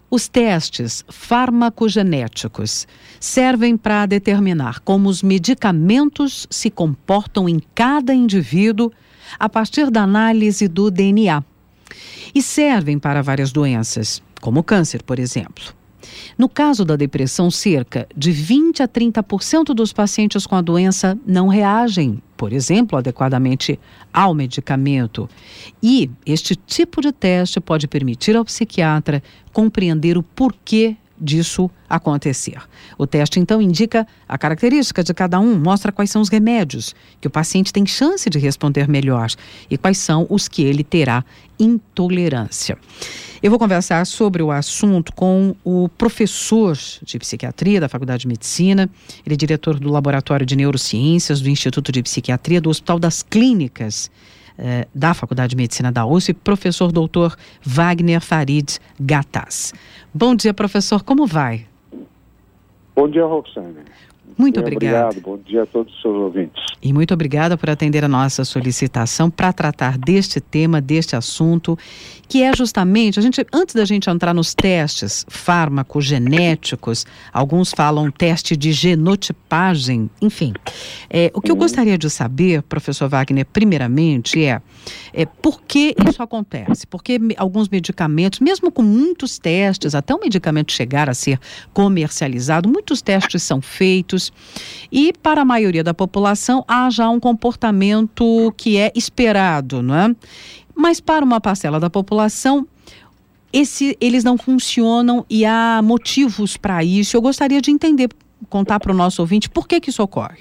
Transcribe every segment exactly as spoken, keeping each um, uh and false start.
Os testes farmacogenéticos servem para determinar como os medicamentos se comportam em cada indivíduo a partir da análise do D N A. E servem para várias doenças, como o câncer, por exemplo. No caso da depressão, cerca de vinte a trinta por cento dos pacientes com a doença não reagem, por exemplo, adequadamente ao medicamento. E este tipo de teste pode permitir ao psiquiatra compreender o porquê disso acontecer. O teste, então, indica a característica de cada um, mostra quais são os remédios que o paciente tem chance de responder melhor e quais são os que ele terá intolerância. Eu vou conversar sobre o assunto com o professor de psiquiatria da Faculdade de Medicina, ele é diretor do Laboratório de Neurociências do Instituto de Psiquiatria do Hospital das Clínicas eh, da Faculdade de Medicina da U S P, professor doutor Wagner Farid Gattas. Bom dia, professor, como vai? Bom dia, Roxane. Muito obrigada. Obrigado, bom dia a todos os seus ouvintes. E muito obrigada por atender a nossa solicitação para tratar deste tema, deste assunto, que é justamente, a gente, antes da gente entrar nos testes farmacogenéticos, alguns falam teste de genotipagem, enfim. É, o que eu gostaria de saber, professor Wagner, primeiramente, é, é por que isso acontece? Porque alguns medicamentos, mesmo com muitos testes, até o medicamento chegar a ser comercializado, muitos testes são feitos, e para a maioria da população há já um comportamento que é esperado, não é? Mas para uma parcela da população, esse, eles não funcionam e há motivos para isso. Eu gostaria de entender, contar para o nosso ouvinte, por que que isso ocorre?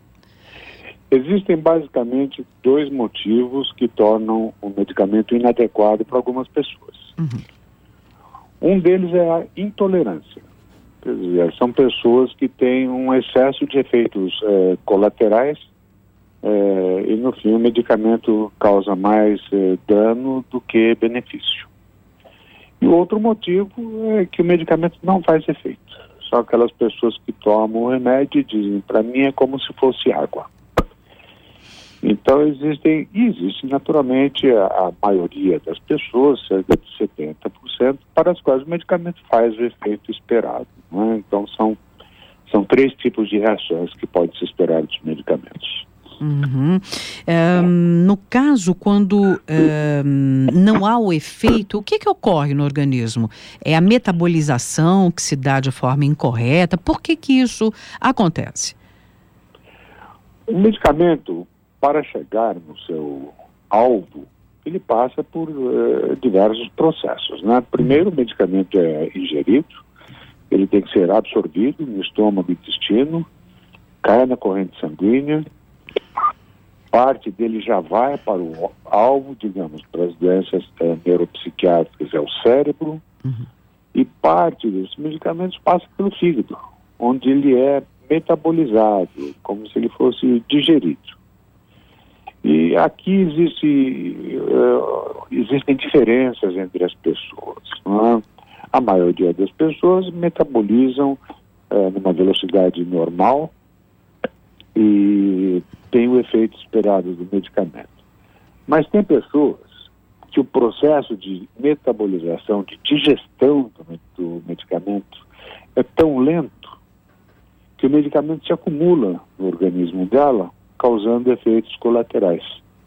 Existem basicamente dois motivos que tornam o medicamento inadequado para algumas pessoas. Uhum. Um deles é a intolerância. Quer dizer, são pessoas que têm um excesso de efeitos é, colaterais é, e, no fim, o medicamento causa mais é, dano do que benefício. E o outro motivo é que o medicamento não faz efeito. Só aquelas pessoas que tomam o remédio e dizem, para mim é como se fosse água. Então existem, e existe naturalmente a, a maioria das pessoas, cerca de setenta por cento, para as quais o medicamento faz o efeito esperado. Não é? Então são, são três tipos de reações que podem se esperar dos medicamentos. Uhum. É, no caso, quando é, não há o efeito, o que que ocorre no organismo? É a metabolização que se dá de forma incorreta? Por que que isso acontece? O medicamento, para chegar no seu alvo, ele passa por uh, diversos processos, né? Primeiro, o medicamento é ingerido, ele tem que ser absorvido no estômago e intestino, cai na corrente sanguínea, parte dele já vai para o alvo, digamos, para as doenças uh, neuropsiquiátricas, é o cérebro, uhum. E parte desses medicamentos passa pelo fígado, onde ele é metabolizado, como se ele fosse digerido. E aqui existe, uh, existem diferenças entre as pessoas. Não é? A maioria das pessoas metabolizam uh, numa velocidade normal e tem o efeito esperado do medicamento. Mas tem pessoas que o processo de metabolização, de digestão do, do medicamento é tão lento que o medicamento se acumula no organismo dela, causando efeitos colaterais.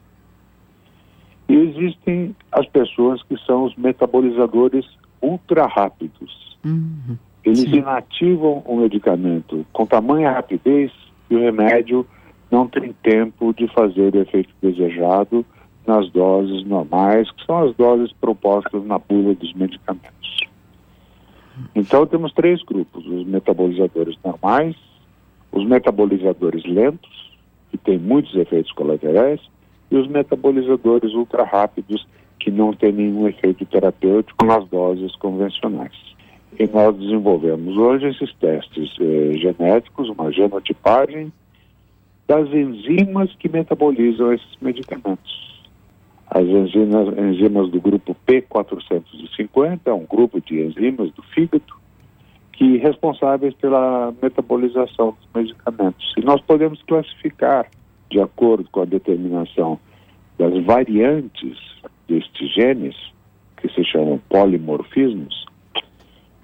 E existem as pessoas que são os metabolizadores ultra rápidos. Uhum. Eles Sim. inativam o medicamento com tamanha rapidez que o remédio não tem tempo de fazer o efeito desejado nas doses normais, que são as doses propostas na bula dos medicamentos. Então temos três grupos: os metabolizadores normais, os metabolizadores lentos, que tem muitos efeitos colaterais, e os metabolizadores ultra rápidos, que não têm nenhum efeito terapêutico nas doses convencionais. E nós desenvolvemos hoje esses testes eh, genéticos, uma genotipagem das enzimas que metabolizam esses medicamentos. As enzimas, enzimas do grupo P quatrocentos e cinquenta, é um grupo de enzimas do fígado, que responsáveis pela metabolização dos medicamentos. E nós podemos classificar, de acordo com a determinação das variantes destes genes, que se chamam polimorfismos,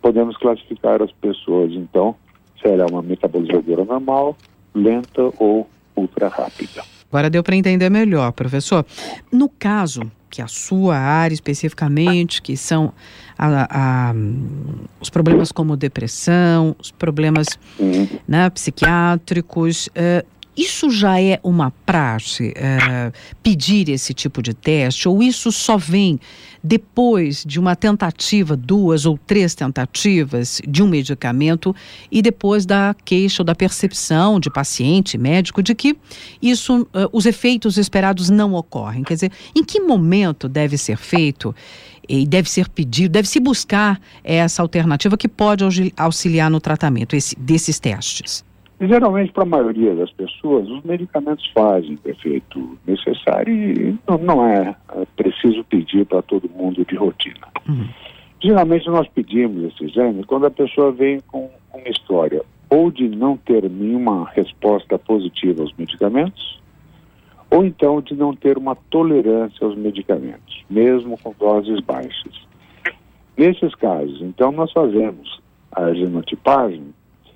podemos classificar as pessoas, então, se ela é uma metabolizadora normal, lenta ou ultra rápida. Agora deu para entender melhor, professor. No caso, que a sua área especificamente, que são a, a, os problemas como depressão, os problemas uhum. né, psiquiátricos, uh, isso já é uma praxe, uh, pedir esse tipo de teste, ou isso só vem depois de uma tentativa, duas ou três tentativas de um medicamento e depois da queixa ou da percepção de paciente, médico, de que isso, uh, os efeitos esperados não ocorrem? Quer dizer, em que momento deve ser feito e deve ser pedido, deve se buscar essa alternativa que pode auxiliar no tratamento esse, desses testes? Geralmente, para a maioria das pessoas, os medicamentos fazem o efeito necessário e não, não é, é preciso pedir para todo mundo de rotina. Uhum. Geralmente nós pedimos esse exame quando a pessoa vem com uma história ou de não ter nenhuma resposta positiva aos medicamentos, ou então de não ter uma tolerância aos medicamentos, mesmo com doses baixas. Nesses casos, então, nós fazemos a genotipagem.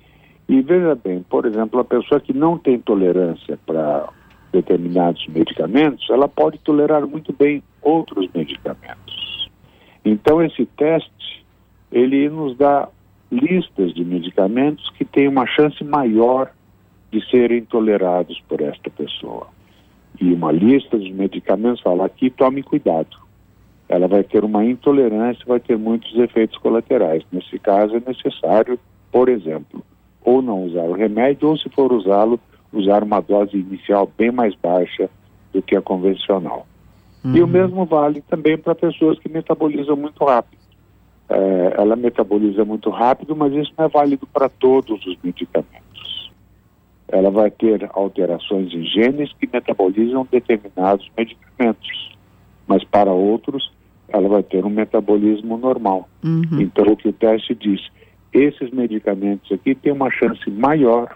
E veja bem, por exemplo, a pessoa que não tem tolerância para determinados medicamentos, ela pode tolerar muito bem outros medicamentos. Então, esse teste, ele nos dá listas de medicamentos que têm uma chance maior de serem tolerados por esta pessoa. E uma lista dos medicamentos fala aqui, tome cuidado. Ela vai ter uma intolerância, vai ter muitos efeitos colaterais. Nesse caso, é necessário, por exemplo, ou não usar o remédio, ou se for usá-lo, usar uma dose inicial bem mais baixa do que a convencional. Uhum. E o mesmo vale também para pessoas que metabolizam muito rápido. É, ela metaboliza muito rápido, mas isso não é válido para todos os medicamentos. Ela vai ter alterações em genes que metabolizam determinados medicamentos, mas para outros ela vai ter um metabolismo normal. Uhum. Então o que o teste diz, esses medicamentos aqui têm uma chance maior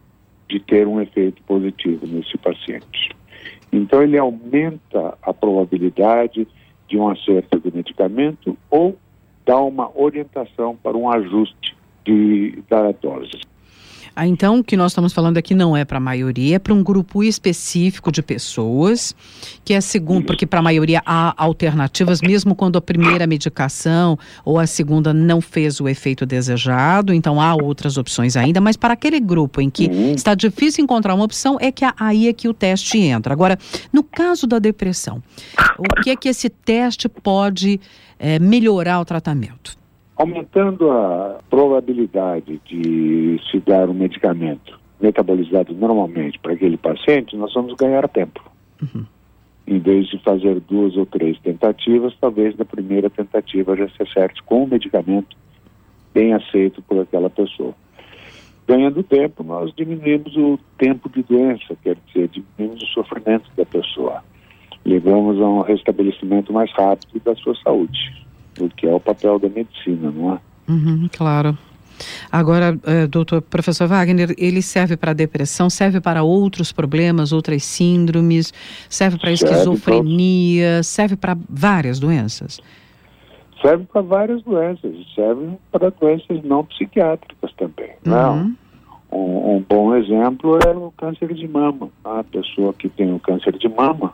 de ter um efeito positivo nesse paciente. Então ele aumenta a probabilidade de um acerto do medicamento ou dá uma orientação para um ajuste de, da dose. Ah, então, o que nós estamos falando aqui não é para a maioria, é para um grupo específico de pessoas, que é segundo, porque para a maioria há alternativas, mesmo quando a primeira medicação ou a segunda não fez o efeito desejado, então há outras opções ainda, mas para aquele grupo em que uhum. está difícil encontrar uma opção, é que aí é que o teste entra. Agora, no caso da depressão, o que é que esse teste pode é, melhorar o tratamento? Aumentando a probabilidade de se dar um medicamento metabolizado normalmente para aquele paciente, nós vamos ganhar tempo. Uhum. Em vez de fazer duas ou três tentativas, talvez na primeira tentativa já se acerte com um medicamento bem aceito por aquela pessoa. Ganhando tempo, nós diminuímos o tempo de doença, quer dizer, diminuímos o sofrimento da pessoa. Levamos a um restabelecimento mais rápido da sua saúde. O que é o papel da medicina, não é? Uhum, claro. Agora, uh, doutor, professor Wagner, ele serve para depressão, serve para outros problemas, outras síndromes, serve para esquizofrenia, pra... serve para várias doenças? Serve para várias doenças, serve para doenças não psiquiátricas também. Uhum. Não. Um, um bom exemplo é o câncer de mama. A pessoa que tem o câncer de mama,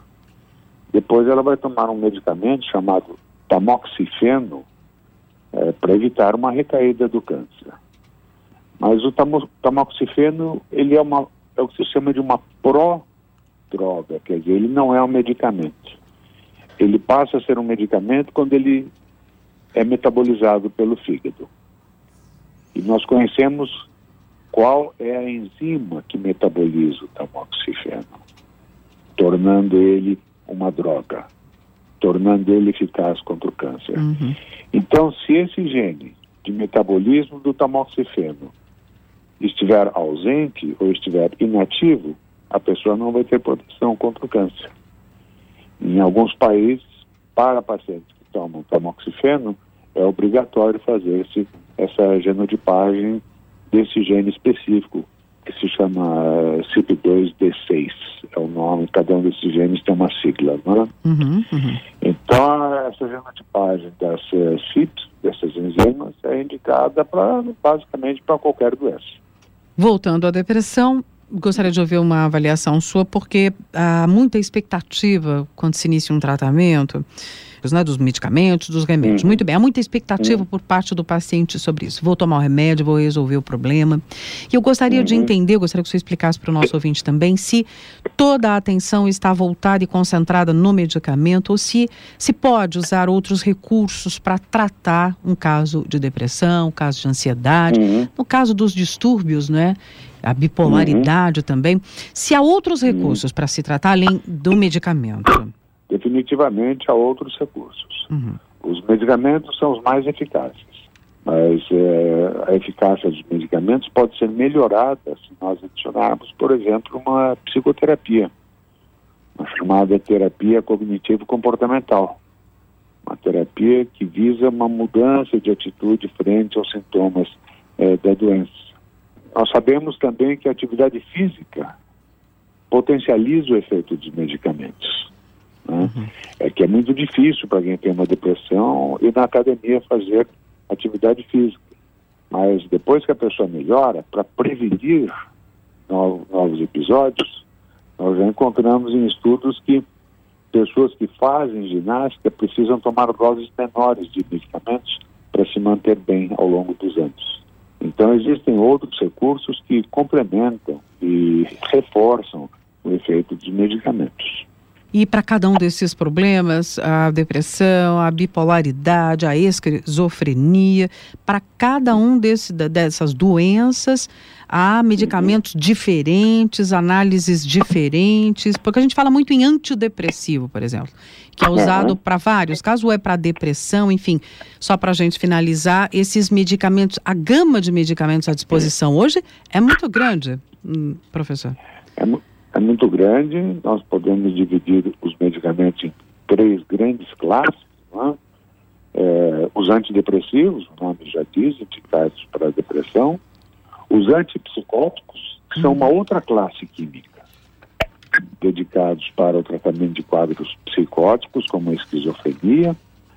depois ela vai tomar um medicamento chamado tamoxifeno é, para evitar uma recaída do câncer. Mas o tamo, tamoxifeno, ele é, uma, é o que se chama de uma pró-droga, quer dizer, ele não é um medicamento. Ele passa a ser um medicamento quando ele é metabolizado pelo fígado. E nós conhecemos qual é a enzima que metaboliza o tamoxifeno, tornando ele uma droga, tornando ele eficaz contra o câncer. Uhum. Então, se esse gene de metabolismo do tamoxifeno estiver ausente ou estiver inativo, a pessoa não vai ter proteção contra o câncer. Em alguns países, para pacientes que tomam tamoxifeno, é obrigatório fazer esse, essa genotipagem desse gene específico que se chama C Y P dois D seis, é o nome, cada um desses genes tem uma sigla, não é? Uhum, uhum. Então, essa genotipagem das uh, C I Ps, dessas enzimas, é indicada pra, basicamente para qualquer doença. Voltando à depressão, gostaria de ouvir uma avaliação sua, porque há muita expectativa quando se inicia um tratamento, né, dos medicamentos, dos remédios. Uhum. Muito bem, há muita expectativa uhum. por parte do paciente sobre isso. Vou tomar o remédio, vou resolver o problema. E eu gostaria uhum. de entender, eu gostaria que você explicasse para o nosso ouvinte também, se toda a atenção está voltada e concentrada no medicamento ou se se pode usar outros recursos para tratar um caso de depressão, um caso de ansiedade, uhum. no caso dos distúrbios, né? A bipolaridade uhum. também. Se há outros recursos uhum. para se tratar além do medicamento? Definitivamente há outros recursos. Uhum. Os medicamentos são os mais eficazes, mas é, a eficácia dos medicamentos pode ser melhorada se nós adicionarmos, por exemplo, uma psicoterapia, uma chamada terapia cognitivo-comportamental, uma terapia que visa uma mudança de atitude frente aos sintomas é, da doença. Nós sabemos também que a atividade física potencializa o efeito dos medicamentos. Né? Uhum. É que é muito difícil para quem tem uma depressão ir na academia fazer atividade física. Mas depois que a pessoa melhora, para prevenir novos, novos episódios, nós já encontramos em estudos que pessoas que fazem ginástica precisam tomar doses menores de medicamentos para se manter bem ao longo dos anos. Então existem outros recursos que complementam e reforçam o efeito dos medicamentos. E para cada um desses problemas, a depressão, a bipolaridade, a esquizofrenia, para cada um desse, dessas doenças, há medicamentos uhum. diferentes, análises diferentes, porque a gente fala muito em antidepressivo, por exemplo, que é usado uhum. para vários, caso é para depressão, enfim, só para a gente finalizar, esses medicamentos, a gama de medicamentos à disposição hoje é muito grande, hum, professor. É muito É muito grande, nós podemos dividir os medicamentos em três grandes classes, né? é, os antidepressivos, o nome já diz, indicados para a depressão, os antipsicóticos, que são uma outra classe química, dedicados para o tratamento de quadros psicóticos, como a esquizofrenia.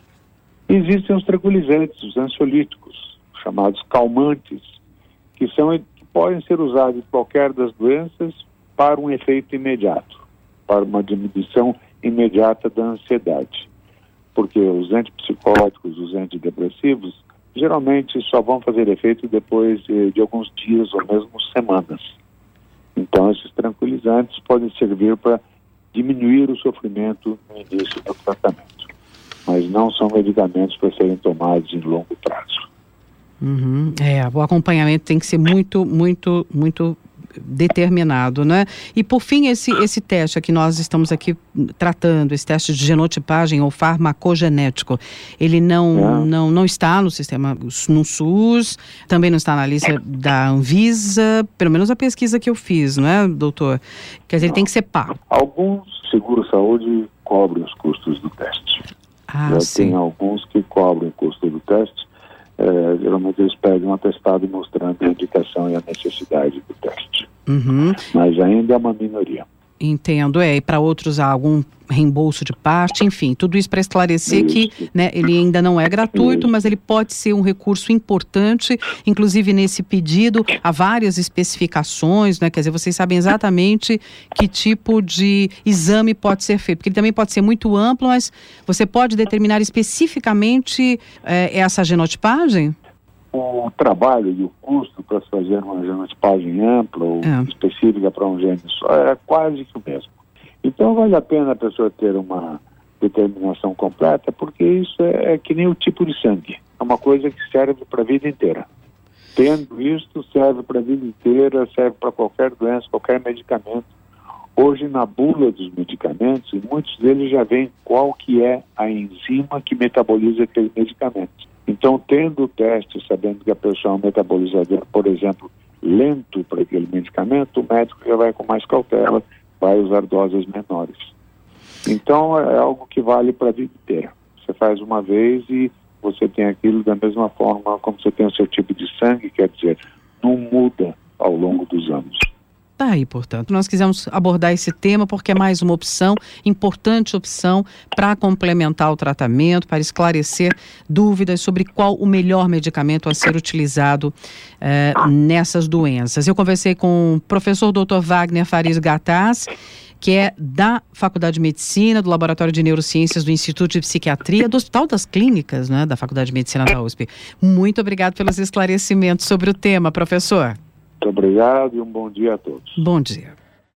Existem os tranquilizantes, os ansiolíticos, chamados calmantes, que, são, que podem ser usados em qualquer das doenças, para um efeito imediato, para uma diminuição imediata da ansiedade. Porque os antipsicóticos, os antidepressivos, geralmente só vão fazer efeito depois de, de alguns dias ou mesmo semanas. Então, esses tranquilizantes podem servir para diminuir o sofrimento no início do tratamento, mas não são medicamentos para serem tomados em longo prazo. Uhum. É, o acompanhamento tem que ser muito, muito, muito determinado, né? E por fim, esse, esse teste que nós estamos aqui tratando, esse teste de genotipagem ou farmacogenético, ele não, é. não, não está no sistema, no SUS, também não está na lista da Anvisa, pelo menos a pesquisa que eu fiz, não é, doutor? Quer dizer, ele tem que ser pago. Alguns seguros-saúde cobrem os custos do teste. Ah, Já sim. tem alguns que cobrem o custo do teste. É, geralmente eles pedem um atestado mostrando a indicação e a necessidade do teste. Uhum. Mas ainda é uma minoria. Entendo, é, e para outros há algum reembolso de parte, enfim, tudo isso para esclarecer isso. que, né, ele ainda não é gratuito, isso. mas ele pode ser um recurso importante, inclusive nesse pedido há várias especificações, né, quer dizer, vocês sabem exatamente que tipo de exame pode ser feito, porque ele também pode ser muito amplo, mas você pode determinar especificamente é, essa genotipagem? O trabalho e o custo para se fazer uma genotipagem ampla ou é. específica para um gene só é quase que o mesmo. Então vale a pena a pessoa ter uma determinação completa, porque isso é, é que nem o tipo de sangue. É uma coisa que serve para a vida inteira. Tendo isto, serve para a vida inteira, serve para qualquer doença, qualquer medicamento. Hoje, na bula dos medicamentos, muitos deles já vêm qual que é a enzima que metaboliza aquele medicamento. Então, tendo o teste, sabendo que a pessoa é um metabolizador, por exemplo, lento para aquele medicamento, o médico já vai com mais cautela, vai usar doses menores. Então, é algo que vale para a vida inteira. Você faz uma vez e você tem aquilo da mesma forma como você tem o seu tipo de sangue, quer dizer, não muda ao longo dos anos. Tá aí, portanto, nós quisemos abordar esse tema porque é mais uma opção, importante opção para complementar o tratamento, para esclarecer dúvidas sobre qual o melhor medicamento a ser utilizado eh, nessas doenças. Eu conversei com o professor doutor Wagner Faris Gattas, que é da Faculdade de Medicina, do Laboratório de Neurociências do Instituto de Psiquiatria, do Hospital das Clínicas, né, da Faculdade de Medicina da U S P. Muito obrigado pelos esclarecimentos sobre o tema, professor. Muito obrigado e um bom dia a todos. Bom dia.